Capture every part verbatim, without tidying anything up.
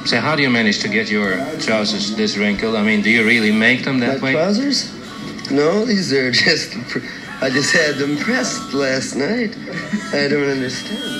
So how do you manage to get your trousers this wrinkled? I mean, do you really make them that My way? trousers? No, these are just... I just had them pressed last night. I don't understand.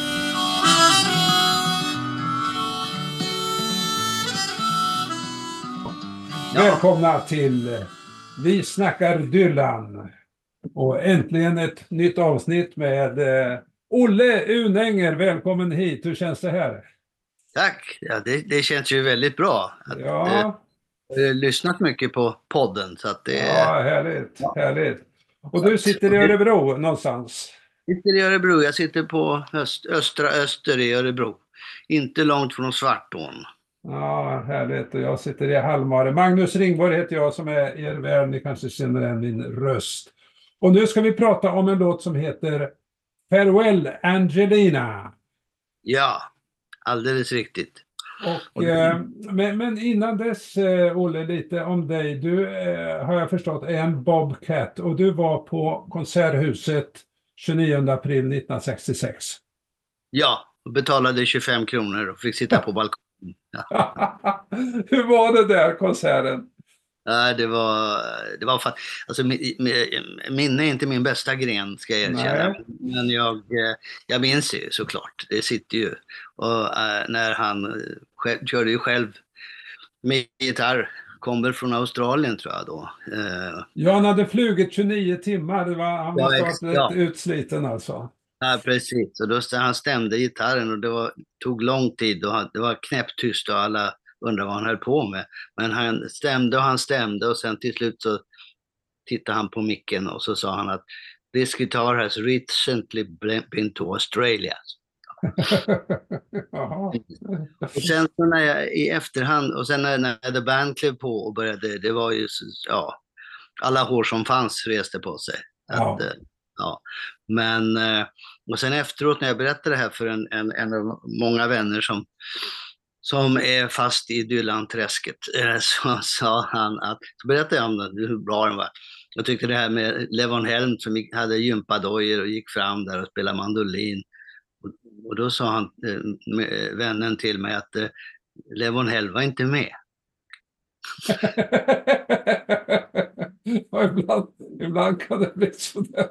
Välkomna till Vi snackar Dylan. Och äntligen ett nytt avsnitt med eh, Olle Unänger. Välkommen hit. Hur känns det här? Tack. Ja, det, det känns ju väldigt bra. Att, Ja. eh, jag har lyssnat mycket på podden. Så att det, Ja, härligt. Ja. härligt. Och du sitter i Örebro någonstans? Jag sitter i Örebro. Jag sitter på öst, östra Öster i Örebro. Inte långt från Svartån. Ja, härligt. Och jag sitter i Halmare. Magnus Ringborg heter jag som är er värd. Ni kanske känner igen min röst. Och nu ska vi prata om en låt som heter Farewell Angelina. Ja, alldeles riktigt. Och, eh, men, men innan dess, eh, Olle, lite om dig. Du eh, har jag förstått är en Bobcat och du var på Konserthuset tjugonionde april nittonhundrasextiosex. Ja, och betalade tjugofem kronor och fick sitta på balkongen. Ja. Hur var det där, konserten? Ja, det var, det var fan, alltså minne är inte min bästa gren, ska jag erkänna. Nej. Men jag, jag minns ju såklart, det sitter ju. Och äh, när han själv, körde ju själv med gitarr, kommer från Australien tror jag då. Uh, ja, han hade flugit tjugonio timmar, det var, han måste ja, ha varit utsliten alltså. Ja, precis. Och då han stämde gitarren och det var, tog lång tid och det var knäpptyst och alla undrade vad han höll på med. Men han stämde och han stämde och sen till slut så tittade han på micken och så sa han att this guitar has recently been to Australia. Och sen så när jag i efterhand och sen när, när The Band klev på och började, det var ju ja, alla hår som fanns reste på sig. Att, ja. Ja. Men och sen efteråt när jag berättade det här för en, en, en av många vänner som som är fast i Dylan-träsket, så sa han att, så berättade jag om det, hur bra den var. Jag tyckte det här med Levon Helm som hade gympadojor och gick fram där och spelade mandolin. Och, och då sa han, eh, vännen till mig att eh, Levon Helm var inte med. ibland, ibland kan det bli sådär.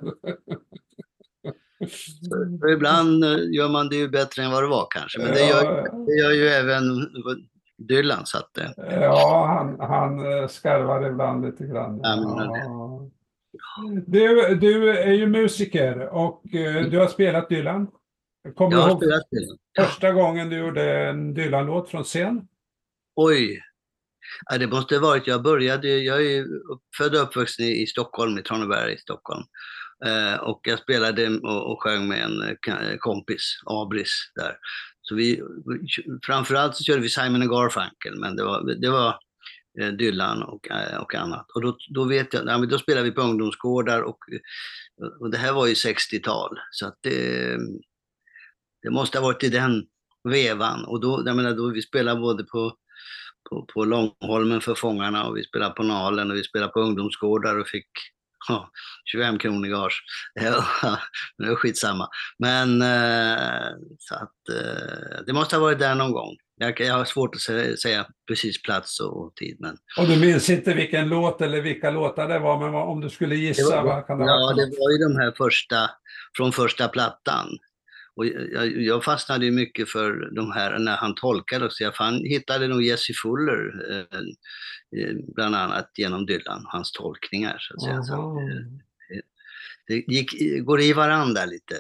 Så ibland gör man det ju bättre än vad det var kanske, men det gör, det gör ju även Dylan. Så att, ja, han, han skarvar ibland lite grann. Ja. Du, du är ju musiker och du har spelat Dylan. Kommer jag du har ihåg spelat Dylan. Första gången du gjorde en Dylan-låt från scen? Oj, ja, det måste ha varit, jag började, jag är ju född och uppvuxen i, i Stockholm, i Traneberg i Stockholm. Uh, och jag spelade och, och sjöng med en uh, kompis, Abris, där. Så vi, framförallt så körde vi Simon och Garfunkel, men det var, det var uh, Dylan och, uh, och annat. Och då, då vet jag, ja, då spelade vi på ungdomsgårdar och, och det här var ju sextiotal. Så att det, det måste ha varit i den vevan. Och då, jag menar, då vi spelade både på, på, på Långholmen för fångarna och vi spelade på Nalen och vi spelade på ungdomsgårdar och fick ja, tjugofem kronor i gage. Det är skitsamma. Men eh, så att, eh, det måste ha varit där någon gång. Jag, jag har svårt att säga, säga precis plats och tid. Men... Och du minns inte vilken låt eller vilka låtar det var, men om du skulle gissa, det var, vad kan det ja, vara? det var ju de här första, från första plattan. Och jag, jag fastnade ju mycket för de här när han tolkade också. Jag fann, hittade nog Jesse Fuller eh, bland annat genom Dylan, hans tolkningar så att säga. Så, det, det gick, går i varandra lite.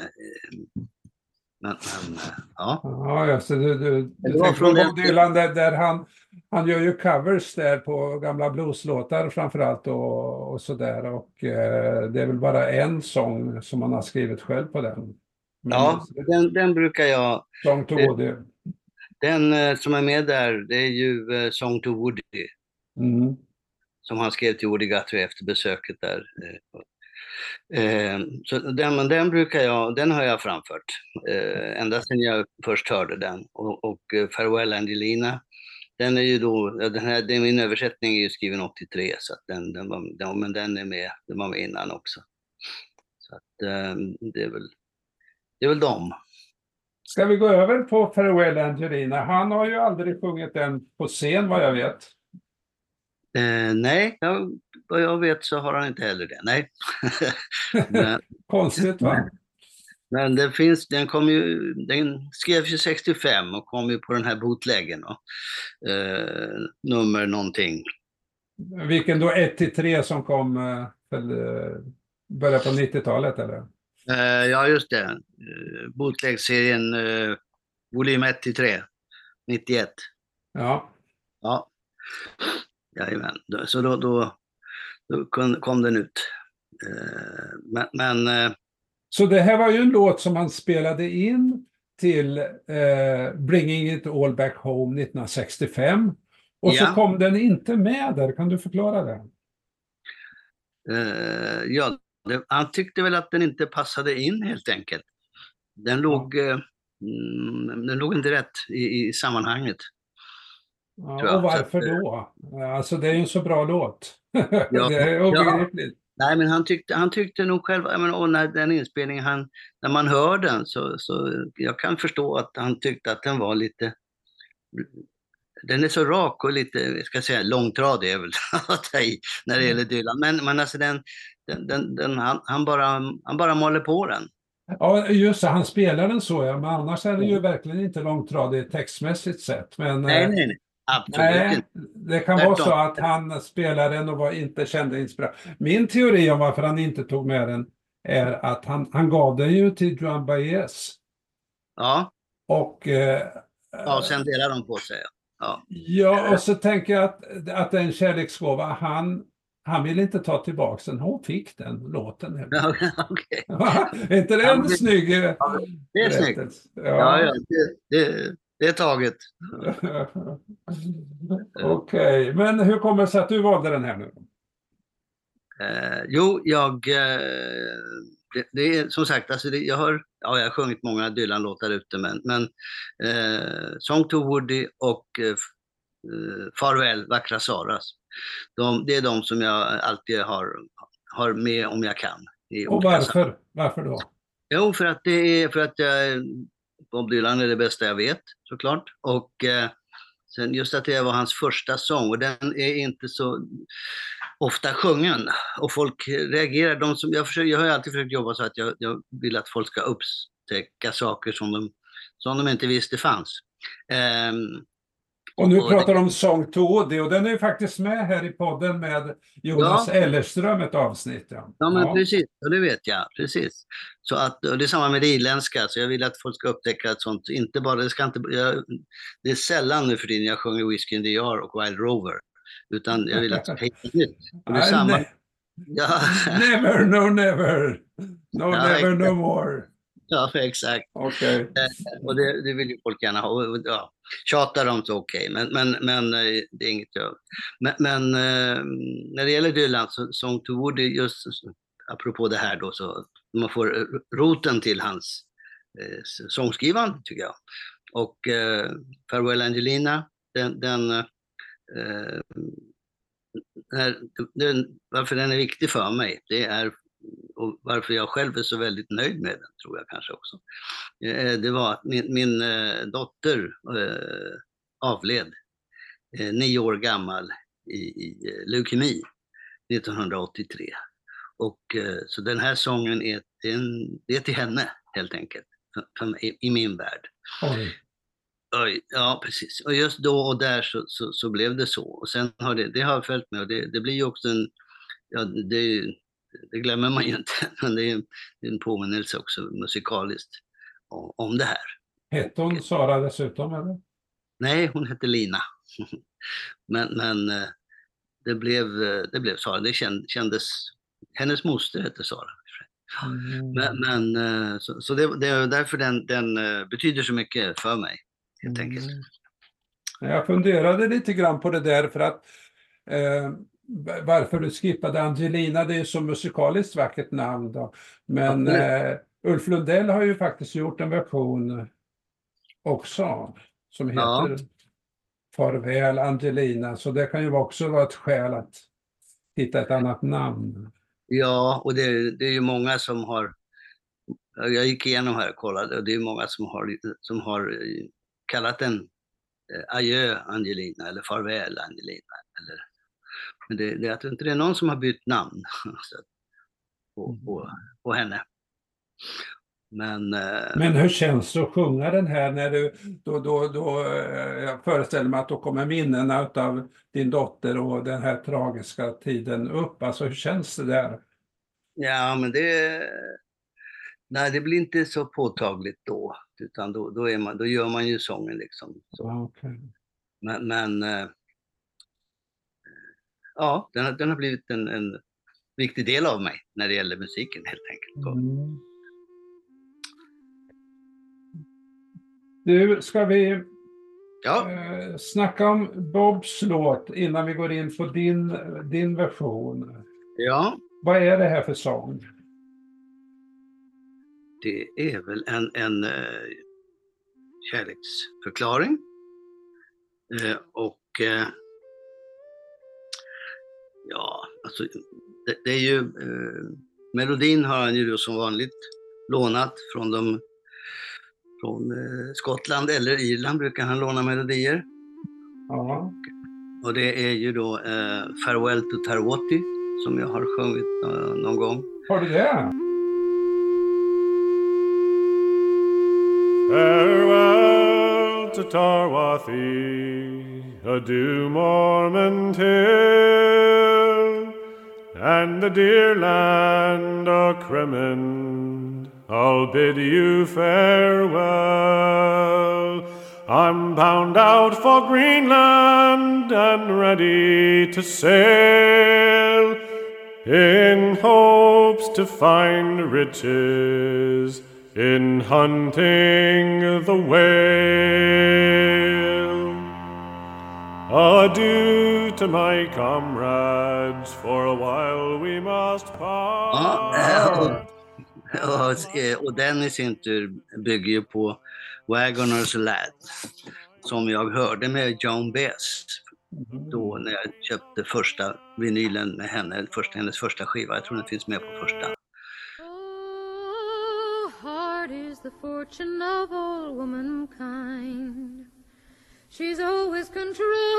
Men, men ja. Ja, just det. Du, du, du det tänker på den... Dylan där, där han, han gör ju covers där på gamla blueslåtar framförallt och, och sådär. Och eh, det är väl bara en sång som han har skrivit själv på den. Men ja, den, den brukar jag... Song to Woody. Den eh, som är med där, det är ju eh, Song to Woody. Mm. Som han skrev till Woody Guthrie efter besöket där. Eh, så den, men den brukar jag, den har jag framfört. Eh, ända sedan jag först hörde den. Och, och eh, Farewell Angelina, den är ju då, den här, det, min översättning är ju skriven åttiotre, så att den, den, var, den, men den är med, den var med innan också. Så att eh, det är väl, det är väl dem. Ska vi gå över på Farewell Angelina? Han har ju aldrig sjungit den på scen vad jag vet. Eh, nej, jag, vad jag vet så har han inte heller det. Nej. men, Konstigt va? men det finns, den, kom ju, den skrevs ju sextiofem och kom ju på den här bootleggen. Då. Eh, nummer någonting. Vilken då ett till tre som kom eh, väl, eh, började på nittiotalet eller? Eh, ja, just det. Eh, bootleg-serien eh, volym ett till tre, nittioett. Ja. Ja, jajamän. Då- Så då, då, då kom, kom den ut. Eh, men men eh, Så det här var ju en låt som han spelade in till eh, Bringing It All Back Home nittonhundrasextiofem. Och så Ja. kom den inte med där, kan du förklara det? eh, ja, det, han tyckte väl att den inte passade in helt enkelt. Den låg, eh, mm, den låg inte rätt i, i sammanhanget. Ja, Tror jag. och varför Så att, då? Alltså det är ju en så bra låt. Ja, Det är obegripligt. Nej, men han tyckte, han tyckte nog själv, jag menar, och när den inspelningen, han, när man hör den så, så jag kan förstå att han tyckte att den var lite, den är så rak och lite, jag ska säga långtradig är väl att ta i när det gäller Dylan. Men, men alltså den, den, den, den han, han, bara, han bara maler på den. Ja, just det, han spelar den så ja, men annars är det ju verkligen inte långtradigt textmässigt sett. Men Nej, eh, nej, nej. Absolut nej, inte. det kan vara Tvärtom. så att han spelar den och var, inte kände inspiration. Min teori om varför han inte tog med den är att han, han gav den ju till Joan Baez. Ja, Och, eh, ja, och sen delar de på sig. Ja. ja, och så tänker jag att, att det är en kärleksgåva. Han, han vill inte ta tillbaka den. Hon fick den låten. helt Ja, enkelt. okej. Är inte det en Ja, det- snygg eh, Det är snyggt. berättelse? Ja, ja, det, det, det är taget. Okej, men hur kommer det sig att du valde den här nu? Eh, jo, jag... Eh, det, det är som sagt, alltså det, jag, har, ja, jag har sjungit många Dylan-låtar ute, men, men eh, Song to Woody och eh, eh, Farväl, Vackra Saras, de, det är de som jag alltid har, har med om jag kan. I Och olika sammanhang. varför? Varför då? Jo, för att det är för att jag, Bob Dylan är det bästa jag vet, såklart. Och eh, sen just att det var hans första sång, och den är inte så ofta sjungen. Och folk reagerar, de som, jag, försöker, jag har alltid försökt jobba så att jag, jag vill att folk ska upptäcka saker som de, som de inte visste fanns. Ehm, Och nu och pratar det- du om Song to Woody och den är ju faktiskt med här i podden med Jonas Ja. Ellerström ett avsnitt. Ja, Ja, men ja. precis, och det vet jag, precis. Så att, och det är samma med det irländska, så jag vill att folk ska upptäcka ett sånt, inte bara, det ska inte, jag, det är sällan nu för tiden jag sjunger Whiskey in the Jar och Wild Rover, utan jag vill att det ska hitta nytt. Och det är Nej, samma, ne- ja, Never, no never. No, Ja, never, exakt. no more. ja, exakt. Okej. Och det, det vill ju folk gärna ha. Och, ja, tjatar de så okej, men, men, men eh, det är inget jag... Men, men eh, när det gäller Dylan, så Song to Woody, just apropå det här då, så man får eh, roten till hans eh, sångskrivande, tycker jag. Och eh, Farewell Angelina, den... den eh, när, den, varför den är viktig för mig, det är, och varför jag själv är så väldigt nöjd med den, tror jag kanske också. Eh, Det var att min, min eh, dotter eh, avled, eh, nio år gammal, i, i eh, leukemi nittonhundraåttiotre. Och eh, så den här sången är, en, det är till henne helt enkelt, för, för mig, i, i min värld. Oj. Oj, ja, precis. Och just då och där så, så, så blev det så. Och sen har det, det har följt med, och det, det blir ju också en, ja, det, det glömmer man ju inte, men det är en, det är en påminnelse också musikaliskt om, om det här. Hette hon Sara dessutom eller? Nej, hon hette Lina. men men eh, det blev, eh, det blev Sara. Det känd, kändes, hennes moster hette Sara. Mm. Men, men eh, så, så det, det är därför den, den eh, betyder så mycket för mig, helt enkelt. Mm. Jag funderade lite grann på det där för att eh, varför du skippade Angelina, det är ju så musikaliskt vackert namn då. Men eh, Ulf Lundell har ju faktiskt gjort en version också som heter Ja. Farväl Angelina, så det kan ju också vara ett skäl att hitta ett annat namn. Ja, och det, det är ju många som har Jag gick igenom här och kollade och det är många som har, som har kallat den eh, Adjö Angelina eller Farväl Angelina. Eller, men det, det är att inte det är någon som har bytt namn så, på, på, på henne. Men, eh, Men hur känns det att sjunga den här när du, då, då, då, eh, jag föreställer mig att då kommer minnena av din dotter och den här tragiska tiden upp. Alltså hur känns det där? ja, men det, nej, det blir inte så påtagligt då, utan då, då, är man, då gör man ju sången liksom. Så. Ja, okay. Men, men eh, ja, den, har- den har blivit en, en viktig del av mig när det gäller musiken helt enkelt. Och, Mm. Du, ska vi ja, eh, snacka om Bobs låt innan vi går in på din, din version? ja, Vad är det här för sång? det är väl en, en eh, kärleksförklaring. Eh, och eh, ja, alltså det, det är ju eh, melodin har han ju då som vanligt lånat från de från eh, Skottland eller Irland brukar han låna melodier. Ja. Och det är ju då eh, Farewell to Tarwati som jag har sjungit eh, någon gång. Har du det? Farewell to Tarwathie, adieu Mormon tale, and the dear land of Cremend, I'll bid you farewell. I'm bound out for Greenland and ready to sail, in hopes to find riches in hunting the whale. Adieu to my comrades, for a while we must part. Ja, och, och, eh, och den i sin tur bygger ju på Wagoner's Lad som jag hörde med Joan Baez då när jag köpte första vinylen med henne, första, hennes första skiva. Jag tror den finns med på första. Oh, hard is the fortune of all womankind. She's always controlled,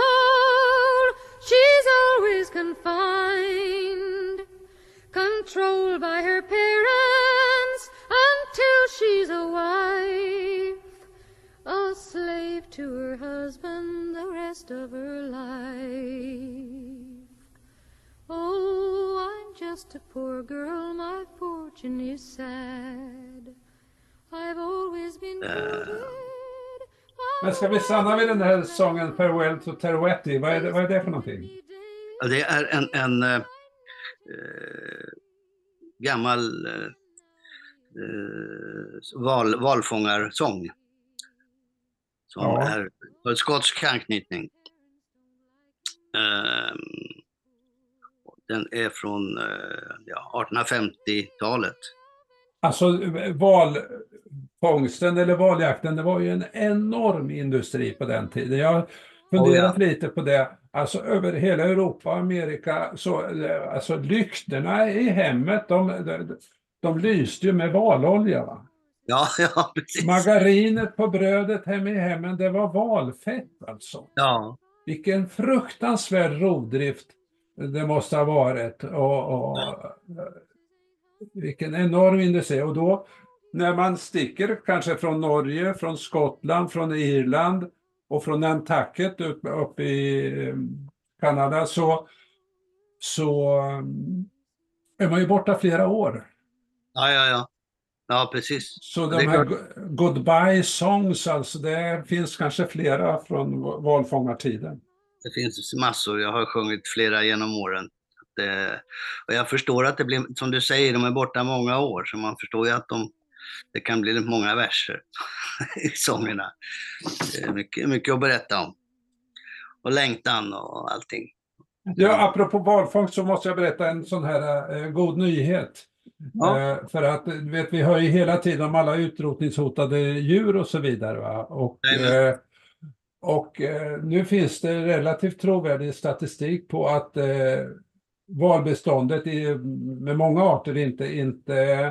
she's always confined, controlled by her parents until she's a wife, a slave to her husband the rest of her life. Oh, I'm just a poor girl, my fortune is sad. I've always been quoted. Men ska vi stanna vid den här sången Farewell to Tarwati? Vad är det, vad är det för någonting? Ja, det är en, en äh, gammal äh, val, valfångarsång som Ja. är har skotsk anknytning. Äh, den är från äh, ja, artonhundrafemtiotalet. Alltså valfångsten eller valjakten, det var ju en enorm industri på den tiden. Jag har funderat Oh, ja. lite på det. Alltså över hela Europa och Amerika, så, alltså lyktorna i hemmet, de, de, de lyste ju med valolja. Va? Ja, ja, precis. Margarinet på brödet hemma i hemmen, det var valfett alltså. Ja, Vilken fruktansvärd rovdrift det måste ha varit. Och, och, vilken enorm industri. Och då när man sticker kanske från Norge, från Skottland, från Irland och från Nantucket upp, upp i Kanada så, så är man ju borta flera år. ja, ja, ja. Ja, precis. Så Det de är här klart. go- goodbye songs, alltså det finns kanske flera från valfångartiden. Det finns massor, jag har sjungit flera genom åren. Det, och jag förstår att det blir, som du säger, de är borta många år, så man förstår ju att de, det kan bli många verser i sångerna. Det är mycket, mycket att berätta om. Och längtan och allting. Ja, apropå valfångst så måste jag berätta en sån här eh, god nyhet. Ja. Eh, för att du vet, vi hör ju hela tiden om alla utrotningshotade djur och så vidare. Va? Och, Jajamän. eh, och eh, nu finns det relativt trovärdig statistik på att eh, valbeståndet i, med många arter inte, inte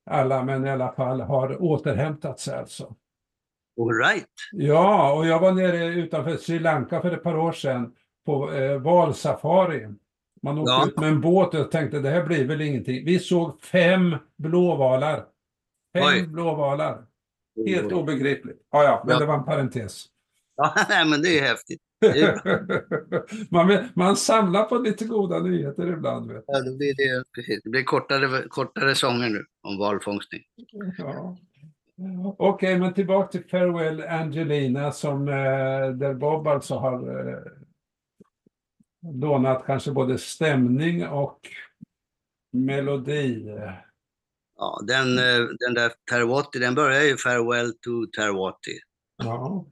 alla, men i alla fall har återhämtat sig alltså. All right. Ja, och jag var nere utanför Sri Lanka för ett par år sedan på eh, valsafari. Man åkte Ja. ut med en båt och jag tänkte det här blir väl ingenting. Vi såg fem blåvalar. Fem Oj. blåvalar. Helt obegripligt. Ja, ja, men Ja. det var en parentes. Ja, nej, men det är häftigt. Det är bra. man, vill- man samlar på lite goda nyheter ibland. Vet du. Ja, det blir det, precis. Det blir kortare, kortare sånger nu om valfångstning. Ja. Okej, men tillbaka till Farewell Angelina som eh, där Bob alltså har eh, lånat kanske både stämning och melodi. Ja, den, eh, den där Tarwati, den börjar ju Farewell to Tarwati. Ja.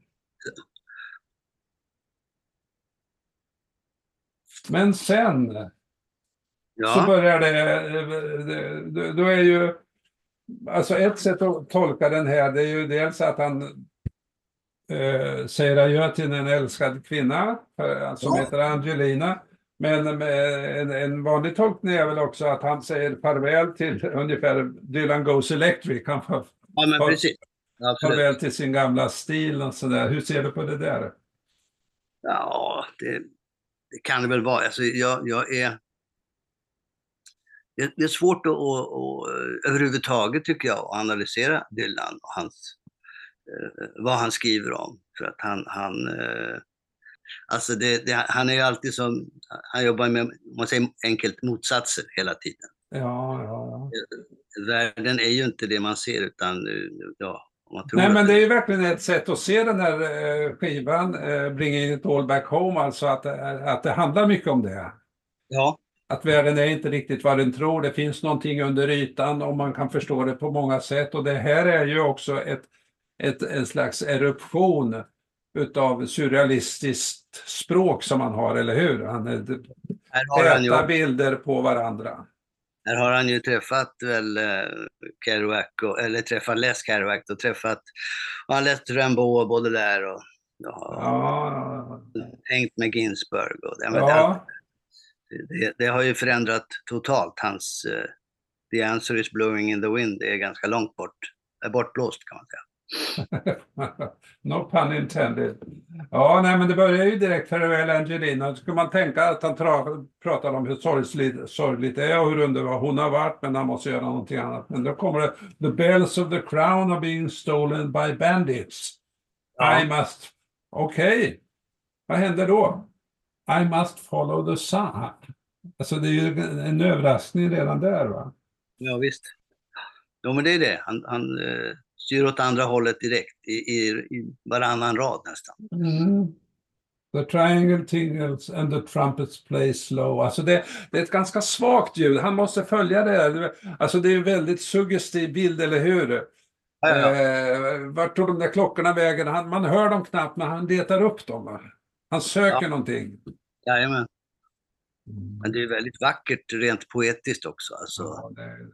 Men sen så Ja, börjar det, det- det, då är ju, alltså ett sätt att tolka den här, det är ju dels att han eh, säger adjö till en älskad kvinna eh, som Ja. heter Angelina. Men med en, en vanlig tolkning är väl också att han säger farväl till ungefär Dylan Goes Electric. Han får ja men Far- precis. Absolut. farväl till sin gamla stil och sådär. Hur ser du på det där? Ja, det, det kan det väl vara. Alltså, jag, jag är... Det, det är svårt att, att, att överhuvudtaget, tycker jag, att analysera Dylan och hans, eh, vad han skriver om. För att han... han eh, alltså det, det, han är ju alltid som... Han jobbar med, om man säger enkelt, motsatser hela tiden. Ja, ja, ja. Världen är ju inte det man ser, utan... eh, Ja, om man tror Nej, att men det är ju verkligen ett sätt att se den här eh, skivan, eh, Bringing It All Back Home, alltså att, eh, att det handlar mycket om det. Ja, Att världen är inte riktigt vad den tror, det finns någonting under ytan och man kan förstå det på många sätt. Och det här är ju också ett, ett, en slags eruption utav surrealistiskt språk som man har, eller hur? Han är här har han ju... äta bilder på varandra. Här har han ju träffat väl eh, Kerouac, och, eller träffat Les Kerouac och träffat, och han läste Rimbaud och Baudelaire och ja, Ja, hängt med Ginsberg. Och, ja, men ja. det, det, det har ju förändrat totalt hans eh, The Answer is Blowing in the Wind, det är ganska långt bort, är bortblåst kan man säga. No pun intended. Ja, nej, men det börjar ju direkt Farewell Angelina. Då skulle man tänka att han tra- pratar om hur sorgligt, sorgligt det är och hur underbar hon har varit, men han måste göra någonting annat. Men då kommer det: The bells of the crown are being stolen by bandits. Ja. I must... Okej. Vad händer då? I must follow the sun. Alltså det är ju en överraskning redan där, va? Ja visst. Jo men det är det, han, han eh, styr åt andra hållet direkt i, i, i varannan rad nästan. Mm. The triangle tingles and the trumpets play slow. Alltså det, det är ett ganska svagt ljud. Han måste följa det. Alltså det är en väldigt suggestiv bild, eller hur? Ja, ja. Eh, vart tog de där klockorna vägen? Han, man hör dem knappt, men han letar upp dem. Va? Han söker Ja. någonting. Jajamän. Men det är väldigt vackert rent poetiskt också. Alltså. Ja, det är...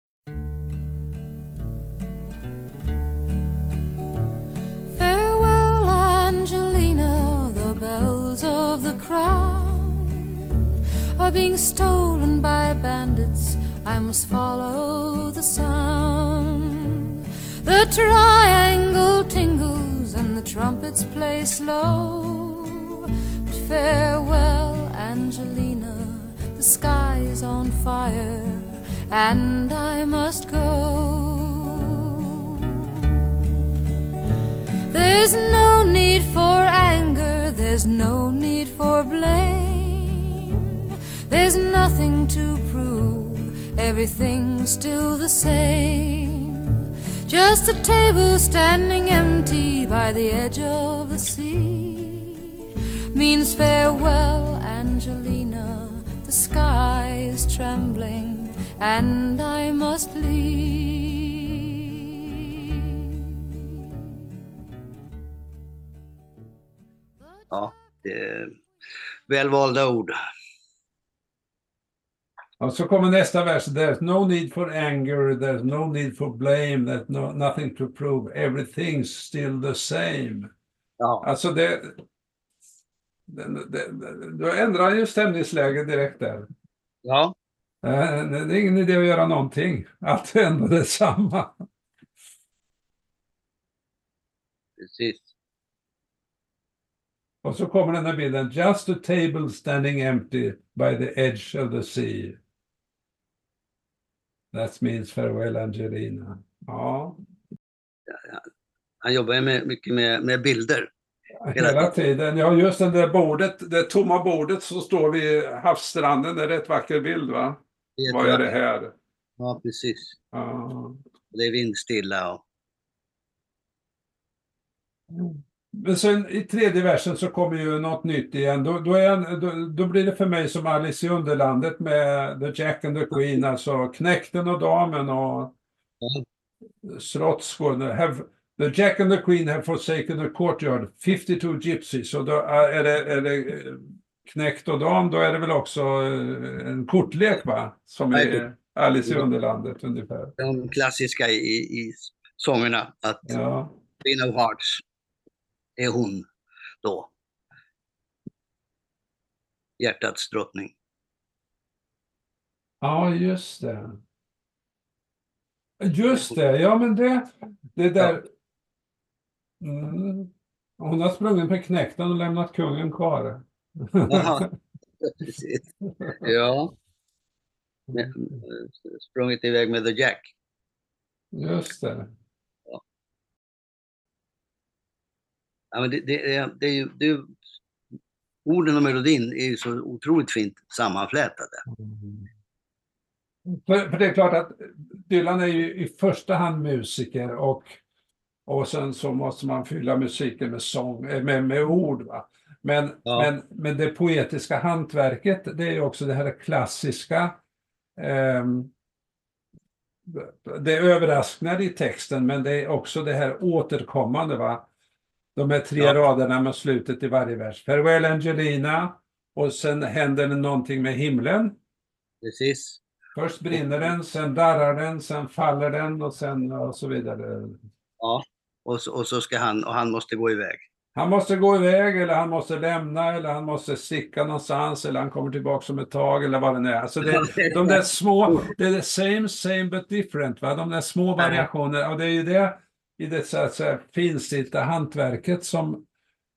Farewell, Angelina, the bells of the crown are being stolen by bandits. I must follow the sound. The triangle tingles and the trumpets play slow. But farewell, Angelina, the sky is on fire and I must go. There's no need for anger, there's no need for blame. There's nothing to prove, everything's still the same. Just a table standing empty by the edge of the sea means farewell, Angelina, the sky is trembling and I must leave. Ja, det är välvalda ord. Och så kommer nästa vers. There's no need for anger, there's no need for blame, there's no, nothing to prove, everything's still the same. Ja, Alltså det, det, det, det då ändrar ju stämningsläget direkt där. ja. Eh, Det är ingen idé att göra någonting. Allt är ändå detsamma. Precis. Och så kommer den här bilden. Just a table standing empty by the edge of the sea. That means farewell Angelina. Ja, Han jobbar ju med, mycket med, med bilder. Hela hela tiden. Ja, just det där bordet, det tomma bordet som står vid havsstranden. Det är rätt vacker bild, va? Vad är det här? Ja, precis. Ja. Det är vindstilla. Och... Men sen i tredje versen så kommer ju något nytt igen. Då, då, är, då, då blir det för mig som Alice i Underlandet med The Jack and the Queen, alltså knäkten och damen och Slottsgården. Have the Jack and the Queen have forsaken the courtyard, fifty-two gypsies. Och då är det, är det knäkt och dam, då är det väl också en kortlek, va? Som är Alice i Underlandet ungefär. De klassiska i, i sångerna, att Ja. Queen of Hearts är hon då. Hjärtats drottning. Ja, just det. Just det, ja men det, det där... Mm. Hon har sprungit på knäkten och lämnat kungen kvar. Jaha, precis. Ja. Men, sprungit iväg med The Jack. Just det. Ja, men det, det, är, det är ju... Det är, orden och melodin är ju så otroligt fint sammanflätade. Mm. För, för det är klart att Dylan är ju i första hand musiker och, och sen så måste man fylla musiken med sång, med, med ord, va? Men, Ja. men, men det poetiska hantverket, det är ju också det här klassiska, ehm, det är överraskningar i texten, men det är också det här återkommande, va? De här tre Ja. raderna med slutet i varje vers. Farewell Angelina, och sen händer det någonting med himlen. Precis. Först brinner den, sen darrar den, sen faller den och sen och så vidare. Ja, och så, och så ska han, och han måste gå iväg. Han måste gå iväg, eller han måste lämna, eller han måste sticka någonstans, eller han kommer tillbaka om ett tag, eller vad det är. Alltså det, de där små, det är the same, same but different, va? De där små variationer, och det är ju det i det så att säga finstilta hantverket som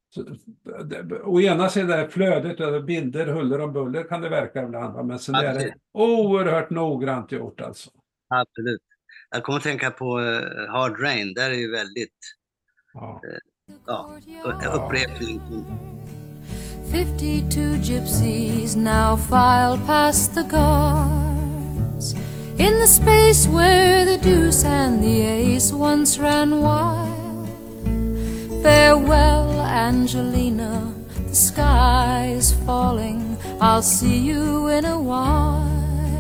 å ena sidan är flödet över bilder, huller och buller kan det verka ibland, va? Men sen är det oerhört noggrant gjort alltså. Absolut. Jag kommer att tänka på uh, Hard Rain, där är ju väldigt Ja. uh, ja, upprepning. Fifty-two gypsies now file past the guards in the space where the deuce and the ace once ran wild. Farewell, Angelina, the sky is falling. I'll see you in a while.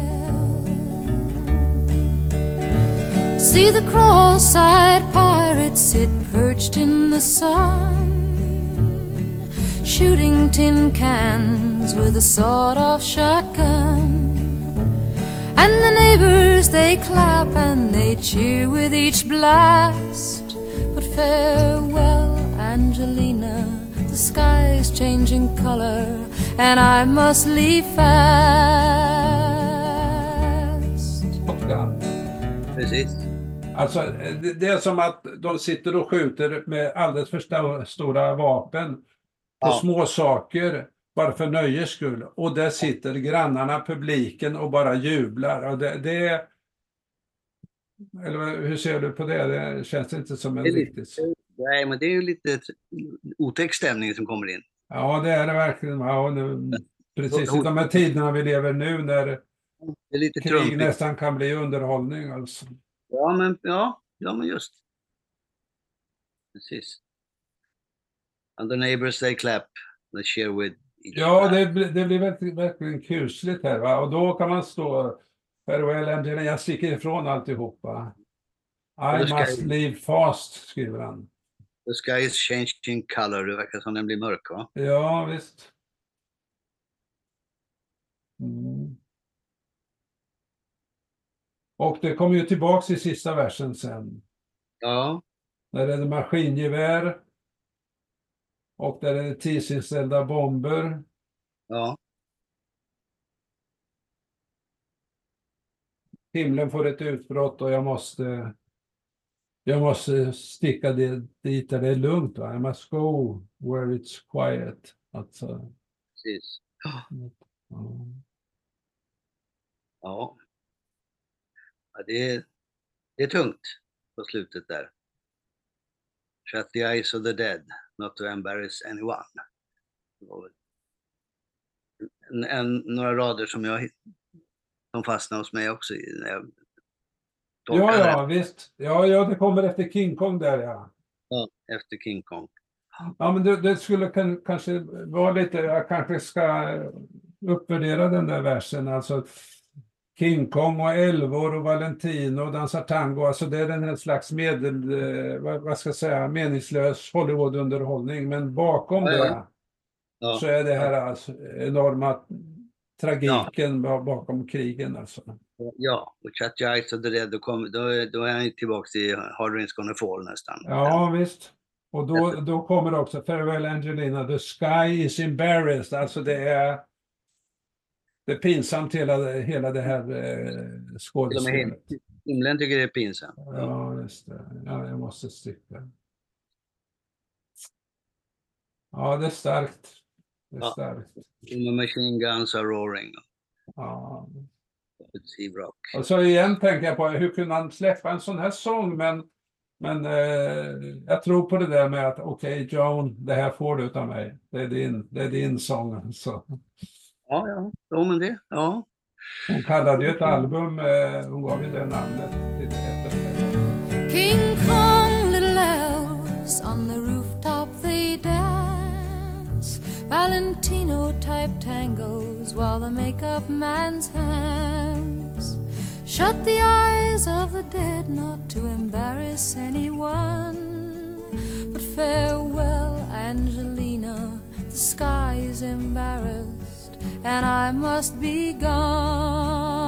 See the cross-eyed pirates sit perched in the sun, shooting tin cans with a sawed-off shotgun. And the neighbors, they clap and they cheer with each blast. But farewell, Angelina, the sky's changing color and I must leave fast. Precis. Alltså, det, det är som att de sitter och skjuter med alldeles för sto- stora vapen på Ja. små saker, bara för nöjes skull. Och där sitter grannarna, publiken, och bara jublar. Och det, det är... Eller hur ser du på det? Det känns inte som en Det är riktigt... lite, nej, men det är ju lite otäck stämning som kommer in. Ja, det är det verkligen. Ja, nu, precis i de här tiderna vi lever nu, när Det är lite krig trumpigt. nästan kan bli underhållning. Alltså. Ja, men, ja, ja, men just. Precis. And the neighbors they clap, they cheer with each Ja, clap. det, blir- det blir verkligen, verkligen kusligt här, va? Och då kan man stå, farewell Angelina, jag sticker ifrån alltihopa. I då ska must jag- leave fast, skriver han. The sky is changing color, det verkar som den blir mörk, va? Ja, visst. Mm. Och det kommer ju tillbaks i sista versen sen. Ja, Där är det maskingevär. Och där är det tidsinställda bomber. ja. himlen får ett utbrott och jag måste, jag måste sticka det, dit där det är lugnt. Va? I must go where it's quiet. Alltså, Precis. Ja. ja. Ja. Ja, det, är, det är tungt på slutet där. Shut the eyes of the dead, not to embarrass anyone. En, en, några rader som jag som fastnade hos mig också. När jag Ja, ja, visst. Ja, ja, det kommer efter King Kong där, ja. Ja, efter King Kong. Ja, men det, det skulle kan, kanske vara lite, jag kanske ska uppvärdera den där versen, alltså King Kong och Elvor och Valentino och dansar tango, alltså det är den här slags medel, eh, vad, vad ska jag säga, meningslös Hollywoodunderhållning, men bakom Ja, ja. det Ja. så är det här alltså enorma tragiken ja. bakom krigen alltså. Ja, och Shut the eyes of the dead, då, kom, då, då är han tillbaka till Hard Rain's Gonna Fall nästan. Ja, visst. Och då, då kommer det också Farewell Angelina, the sky is embarrassed, alltså det är det är pinsamt hela, hela det här eh, skådespelet. Himlen tycker det är pinsamt. Ja, just det. Ja, jag måste sticka. Ja, det är starkt. Det är ja. starkt. The machine guns are roaring. Ja. Rock. Och så igen tänker jag på hur kunde han släppa en sån här sång, men, men eh, jag tror på det där med att okej okay, Joan, det här får du utav mig. Det är din, det är din sång. Så. Ja, ja. Jo, men det, ja. Hon kallade ju ett album, eh, hon gav ju det namnet. King Kong, little elves on the rooftop they dance. Valentino type tangos while the makeup man's hands. Shut the eyes of the dead not to embarrass anyone. But farewell, Angelina, the sky is embarrassed and I must be gone.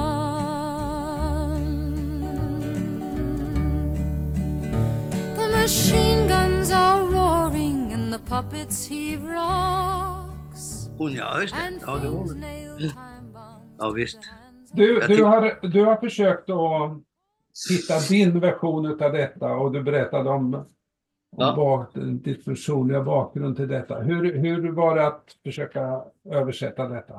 The machine guns are roaring and the puppets heave rocks. Hon, ja, just det. Ja, det var det. Ja, visst. Du, du, har, du har försökt att hitta din version av detta och du berättade om, om ja. bak, ditt personliga bakgrund till detta. Hur, hur var det att försöka översätta detta?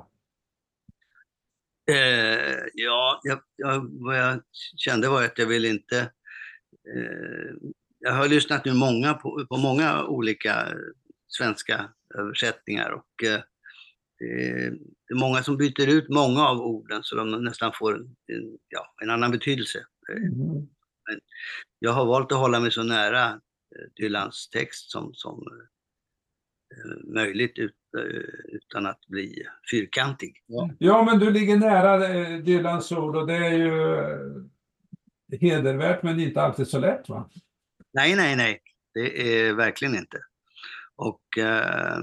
Eh, ja, jag, jag, vad jag kände var att jag ville inte... Eh, jag har lyssnat nu många på, på många olika svenska översättningar och eh, det är många som byter ut många av orden så de nästan får en, ja, en annan betydelse. Mm. Men jag har valt att hålla mig så nära Dylans text som, som eh, möjligt ut, utan att bli fyrkantig. Ja. ja, men du ligger nära Dylans ord och det är ju hedervärt men inte alltid så lätt, va? Nej, nej, nej. Det är verkligen inte. Och... Eh,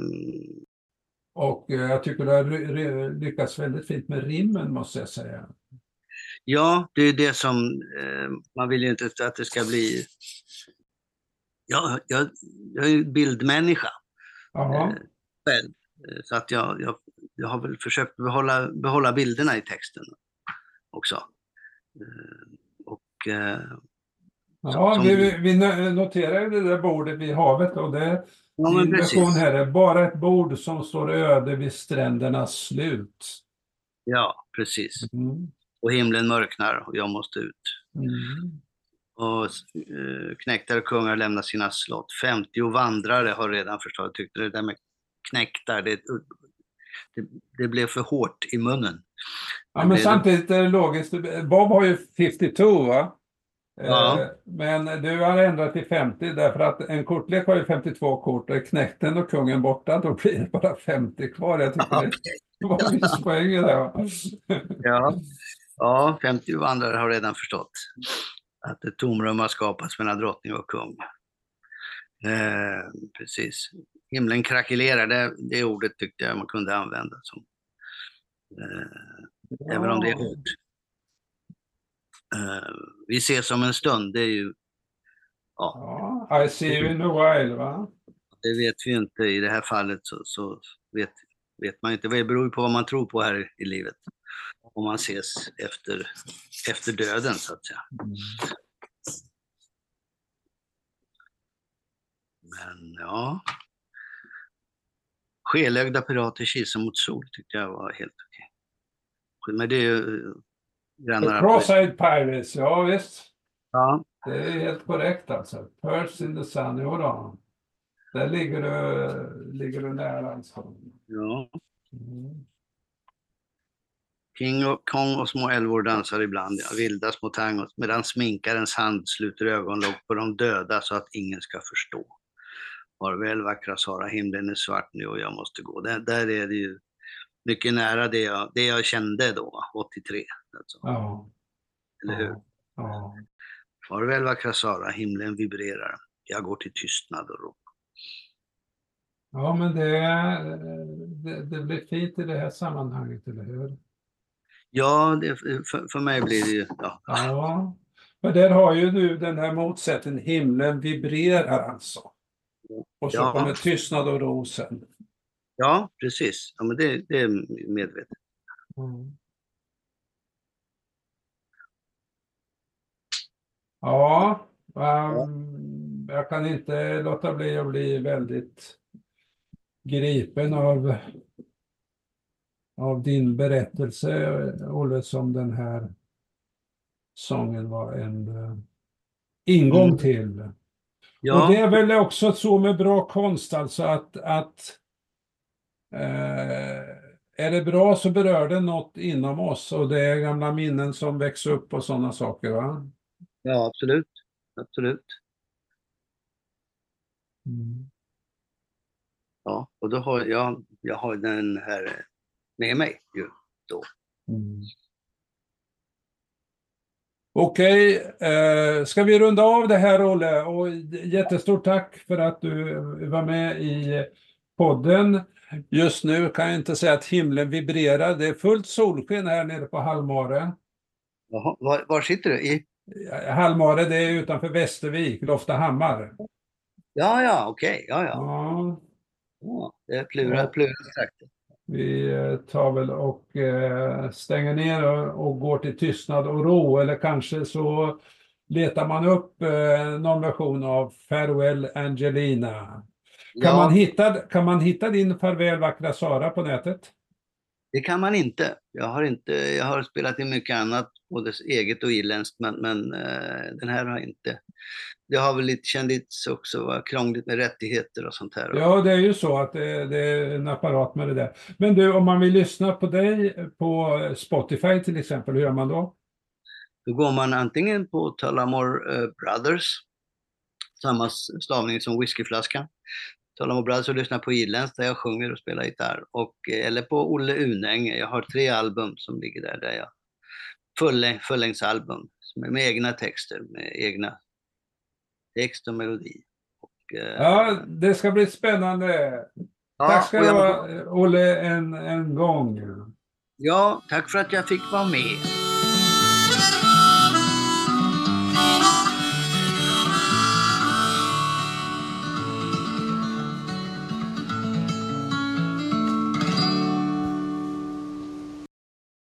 Och jag tycker du har lyckats väldigt fint med rimmen, måste jag säga. Ja, det är det som eh, man vill ju inte att det ska bli... Ja, jag, jag är bildmänniska eh, själv. Så att jag, jag, jag har väl försökt behålla, behålla bilderna i texten också. Eh, och... Eh, ja, som, vi, vi noterar ju det där bordet vid havet och det... Ja, men version här är bara ett bord som står öde vid strändernas slut. Ja, precis. Mm. Och himlen mörknar och jag måste ut. Mm. Och eh, knäktar och kungar lämnar sina slott. femtio vandrare har redan förstått. Jag tyckte det där med knäktar, det, det, det blev för hårt i munnen. Ja, men samtidigt är det logiskt. Bob har ju femtiotvå, va? Ja. Men du har ändrat till femtio därför att en kortlek har ju femtiotvå kort och är knäkten och kungen borta, då blir det bara femtio kvar. Jag tycker okay. Det var en viss poäng i det. Ja. Ja, femtio vandrare har redan förstått att ett tomrum har skapats mellan drottning och kung. Eh, precis. Himlen krackelerar, det, det ordet tyckte jag man kunde använda som eh, ja. Även om det är hårt. Uh, vi ses som en stund, det är ju... Ja. Ja, I see you in a while, va? Det vet vi inte i det här fallet, så, så vet, vet man inte. Det beror på vad man tror på här i livet. Om man ses efter efter döden så att säga. Mm. Men ja, Skelögda pirater kisar mot sol tyckte jag var helt okej. Men det är ju grannar. Cross-eyed Pirates, ja visst. Ja. Det är helt korrekt alltså. Perch in the Sun, jo då. Där ligger du, ligger du nära alltså. Ja. Mm. King och Kong och små älvor dansar ibland, ja, vilda små tangos, medan sminkarens hand sluter ögonlock på de döda så att ingen ska förstå. Farväl vackra Sara, himlen är svart nu och jag måste gå. Där, där är det ju mycket nära det jag, det jag kände då, åttiotre. Alltså. Ja. Eller hur? Ja. Ja. Farväl vackra Sara, himlen vibrerar. Jag går till tystnad och ro. Ja, men det, det, det blir fint i det här sammanhanget, eller hur? Ja, det, för, för mig blir det ju... Ja. Ja, men där har ju du den här motsättningen, himlen vibrerar alltså. Och så Ja. kommer tystnad och ro sen. Ja, precis. Ja, men det, det är medvetet. Mm. Ja, um, jag kan inte låta bli att bli väldigt gripen av, av din berättelse, Olle, som den här sången var en uh, ingång Mm. till. Ja. Och det är väl också så med bra konst, alltså att, att eh, är det bra så berör det något inom oss och det är gamla minnen som växer upp och sådana saker, va? Ja, absolut. Absolut. Mm. Ja, och då har jag, jag har den här med mig ju då. Mm. Okej, eh, ska vi runda av det här, Olle? Och jättestort tack för att du var med i podden. Just nu kan jag inte säga att himlen vibrerar. Det är fullt solsken här nere på Halmare. Jaha, var, var sitter du? I? Halmare, det är utanför Västervik, Loftahammar. Ja, ja, okej. Ja, ja. Ja, Ja, det är plura, plura sagt. vi eh, tar väl och eh, stänger ner och, och går till tystnad och ro. Eller kanske så letar man upp eh, någon version av Farewell Angelina. Kan, Ja. man hitta, kan man hitta din Farväl vackra Sara på nätet? Det kan man inte. Jag har inte, jag har spelat in mycket annat, både eget och irländskt, men, men eh, den här har inte. Det har väl lite kändits också, vad krångligt med rättigheter och sånt här. Ja, det är ju så att det, det är en apparat med det där. Men du, om man vill lyssna på dig på Spotify till exempel, hur gör man då? Då går man antingen på Tullamore eh, Brothers, samma stavning som whiskyflaskan. Tullamore Brothers och lyssnar på irländskt där jag sjunger och spelar gitarr. Och, eller på Olle Unäng. Jag har tre album som ligger där, där jag fulläng, fullängdsalbum med egna texter, med egna text och melodi. Och, eh, Ja, det ska bli spännande. ja, Tack ska och du jag- ha, Olle, en, en gång. Ja, tack för att jag fick vara med.